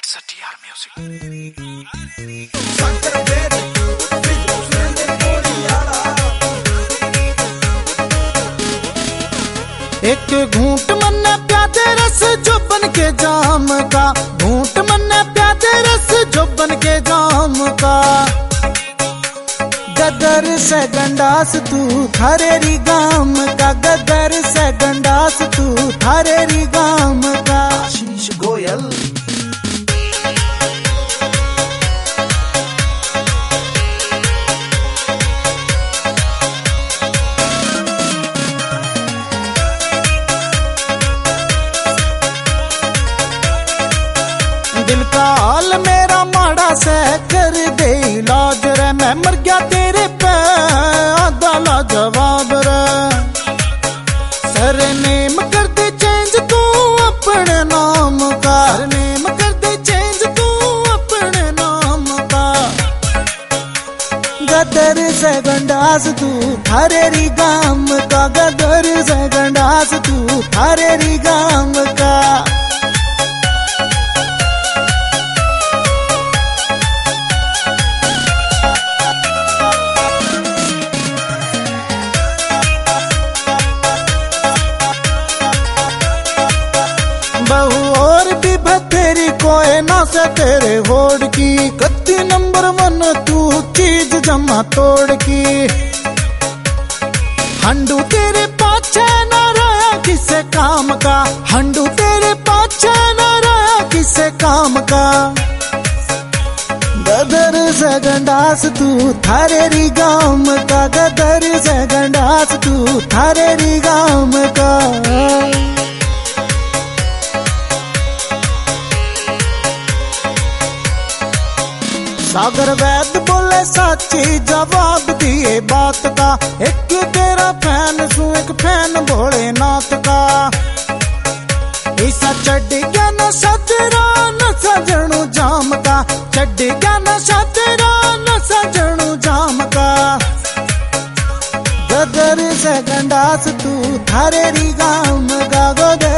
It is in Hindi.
It's a TR music. एक घूंट मन्ना प्यादे रस जो बन के जाम का, घूंट मन्ना प्यादे रस जो बन के जाम का। गदर से गंडास तू थारेरी गाम का, गदर से गंडास तू थारेरी गाम का। आशीष गोयल दिल का हाल मेरा माड़ा से कर दे इलाज रे, मैं मर गया तेरे पे आधा लाजवाब रे। सरनेम कर दे चेंज तू अपने नाम का, सरनेम कर दे चेंज तू अपने नाम का। गदर से गंडास तू थारेरी गाम का, गदर से गंडास तू थारेरी गाम का। बहु और भी बथेरी कोई ना से तेरे होड़ की, कत्ती नंबर 1 तू चीज जमा तोड़ की। हंडू तेरे पाछे न रहा किसे काम का, हंडू तेरे पाछे न रहा किसे काम का। गदर से गंडास तू थारेरी गाम का, गदर से गंडास तू थारेरी गाम का। सागर वैद बोले साची जवाब दिए बात का, एक तेरा फैन सू एक फैन भोलेनाथ का। ऐसा चढ़ गया नशा तेरा नशा जणू जाम का, चढ़ गया नशा तेरा नशा जणू जाम का। गदर से गंडास तू थारेरी गाम का, गदर